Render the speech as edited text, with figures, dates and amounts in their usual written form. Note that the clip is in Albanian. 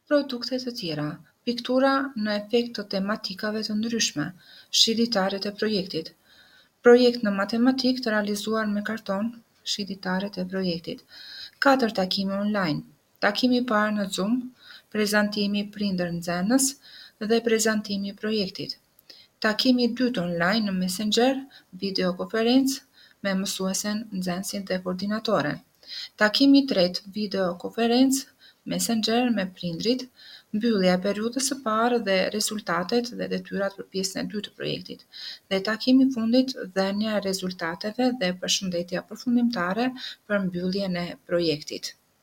Produkte të tjera, piktura në efekt të tematikave të ndryshme, shititaret e projektit, projekt në matematik të realizuar me karton, shititaret e projektit, 4 takime online, takimi i parë në Zoom, prezantimi prindër-nxënës dhe prezantimi i projektit, takimi i dytë online në Messenger, videokonferencë me mësuesen, nxënësin dhe koordinatoren, takimi i tretë videokonferencë Messenger me prindrit, mbyllja e periudhës së parë dhe rezultatet dhe detyrat për pjesën e dytë të projektit, dhe takimi i fundit dhënia e rezultateve dhe përshëndetja përfundimtare për mbylljen e projektit.